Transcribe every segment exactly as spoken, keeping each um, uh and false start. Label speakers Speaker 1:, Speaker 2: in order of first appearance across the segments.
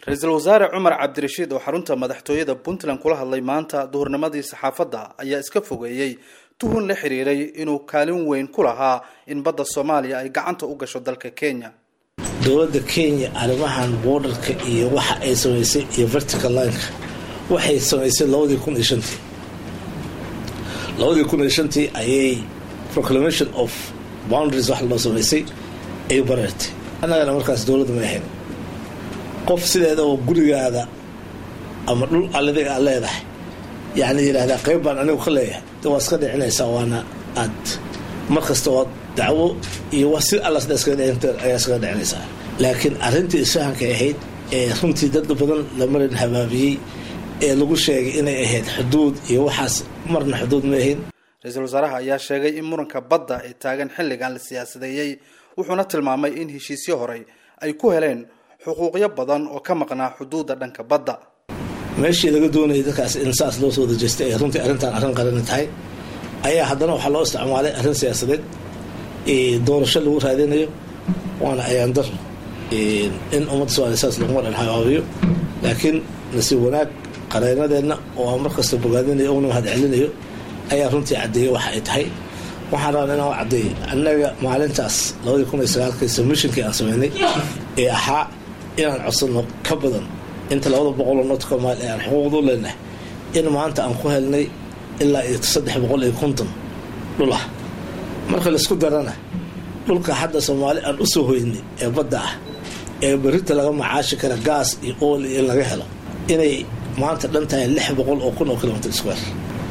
Speaker 1: رئيس الوزراء عمر عبد الرشيد وحرunta madaxtooyada Puntland kula hadlay maanta duhurnimadii saxaafadda ayaa iska fogeeyay tuhun la xiriiray inuu kaalin weyn ku lahaa in badda Soomaaliya ay gacanta u gasho dalka Kenya.
Speaker 2: dowladda Kenya arrimahan borderka iyo waxa ay sameysay iyo vertical line waxay sameysay laba kun iyo shan laba kun iyo shan ayay proclamation of boundaries wax loo sameysay ay bareertay anagana markaas dowladda ma ahayn qof sideeda oo gurigaada ama dhul aladiga leedahay yaani yiraahdaa qayb baan anigu ka leeyahay waa iska dhicinaysa waana aad markasta oo dacwo iyo wasi alla sida iska dhicinta ayaa iska dhicinaysa laakiin arintii isfahanka ahayd ee runtii dad badan la marin habaabiyay ee lagu sheegay inay ahayd xuduud iyo waxaas marna xuduud ma ahayn.
Speaker 1: Ra'iisul Wasaaraha ayaa sheegay in muranka badda ee taagan xilligan la siyaasadeeyay wuxuuna tilmaamay in heshiisyo hore ay ku heleen xuquuqyo badan oo ka maqnaa xuduudda dhanka badda.
Speaker 2: meeshii laga doonayay dadkaas in saas loo soo dejistay ee runtii arrintan arrin qaran tahay ayaa haddana waxa loo isticmaalay arrin siyaasadeed ee doorasho lagu raadinayo waana ayaan dar in ummadda Soomaaliyeed saas lagu marin hayo laakiin nasiib wanaag qareenadeena oo markasta bogaadinayo oo mahad celinayo ayaa runtii cadeeyay waxa ay tahay waxaan rabaa inaan cadeeyo annaga maalintaas laba kun iyo sagaal submissionkii aan sameynay ee ahaa inaan codsano ka badan inta laba boqol oo nood ka maal ee aan xuquuqdu leenahay in maanta aan ku helnay ilaa saddex boqol iyo konton dhul ah marka la isku darana dhulka hadda Soomaali aan u soo hoynay ee badda ah ee barita laga macaashi kara gas iyo oil in laga helo inay maanta dhantahay lix boqol oo kun oo kilomitir square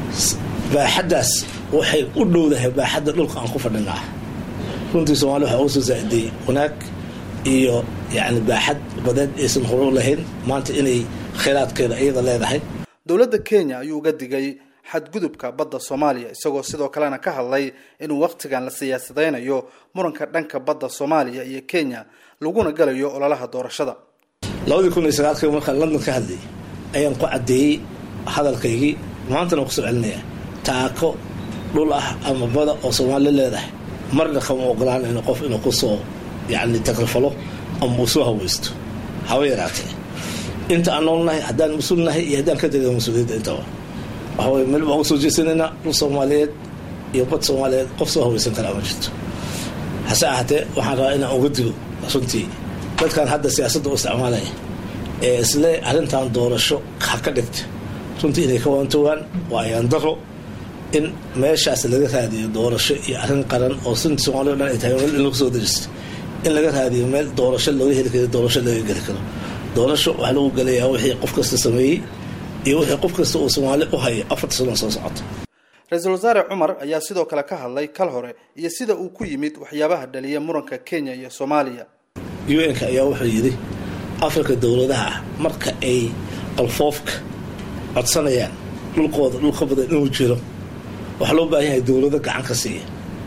Speaker 2: baaxadaas waxay u dhowdahay baaxadda dhulka aan ku fadhinaa runtii Soomaali waxa uu soo zaaday wanaag iyo yaani baaxad badeed aysan hore u lahayn maanta inay kheyraadkeeda iyada leedahay.
Speaker 1: dowladda Kenya ayuu uga digay xadgudubka badda Soomaaliya isagoo sidoo kalena ka hadlay in waqtigan la siyaasadeynayo muranka dhanka badda Soomaaliya iyo Kenya laguna galayo ololaha doorashada.
Speaker 2: laba kun iyo sagaal markaan London ka hadlay ayaan ku cadeeyay hadalkaygii maantana ku soo celinaya taako dhul ah ama bada oo Soomaali leedahay marna kama ogolaan in qof inuu ku soo yaani takrifalo ama soo haweysto haweenaatay inta aan noolnahay haddaan masuulnahay iyo haddaan ka tagay masuuliyadda inta waxa way meel baa soo jeesanayna dhul Soomaaliyeed iyo bad Soomaaliyeed qof soo haweysan kara ma jirto hase ahaatee waxaan rabaa inaan uga digo runtii dadkan hadda siyaasadda u isticmaalaya ee isla arrintan doorasho ka dhigta runtii inay ka wantogaan waa ayaan daro in meeshaas laga raadiyo doorasho iyo arrin qaran oo sunta Soomaaliyeed ay tahay in lagu soo dejisto in laga raadiyo meel doorasho loo heli karo doorasho laga gali karo doorasho waxa lagu galayaa wixii qof kasta sameeyay iyo wixii qof kasta oo Soomaali u hayo afar sano soo socota.
Speaker 1: Ra'iisul Wasaare Umar ayaa sidoo kale ka hadlay kal hore iyo sida uu ku yimid waxyaabaha dhaliya muranka Kenya iyo Soomaaliya.
Speaker 2: U N-ka ayaa wuxuu yiri Afrika dowladaha marka ay qalfoofka codsanayaan dhulkooda dhulka badan inuu jiro waxa loo baahan yahay dowladda gacan ka siiya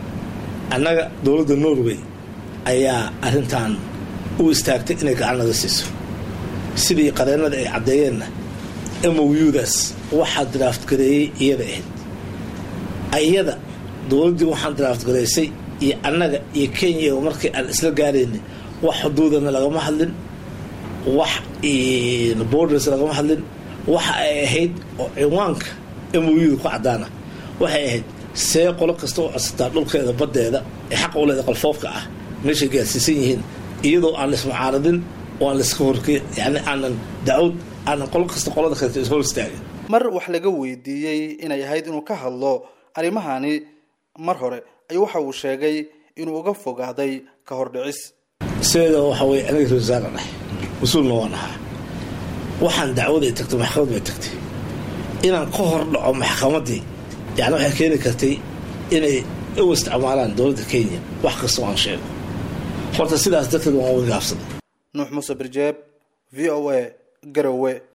Speaker 2: annaga dowladda Norway ayaa arrintan u istaagtay inay gacan laga siiso sidii qareenada ay cadeeyeen M O U-daas waxa draft gareeyay iyada ahayd ayada dowladdu waxaan draft gareysay iyo annaga iyo Kenya markii aan isla gaareen wax xuduudana laga hadlin wax ee borders laga hadlin waxa ay ahayd oo ciwaanka M O U ku cadaana waxay ahayd see qolo kasta oo codsataa dhulkeeda badeeda ee xaq u leedahay qalfoofka ah meesha gaarsiisan yihiin iyadoo aan la ismacaaradin oo aan la iska horkay yaani aanan daawad aanan qolo kasta qolada kale is hor istaagin.
Speaker 1: mar wax laga weydiiyay inay ahayd inuu ka hadlo arrimahani mar hore ay waxa uu sheegay inuu uga fogaaday ka hor dhicis.
Speaker 2: sida waxa way aniga rasaaqay usulna wanaha waxaan dacwada tagtay maxkamad bay tagtay inaan ka hor dhaco maxkamadii yaani waxay keeni kartay inay u isticmaalaan dowladda Kenya wax kasta oo aan sheego horta sidaas dadka waan uga gaabsaday.
Speaker 1: Nuux Musa Birjeeb V O A Garowe.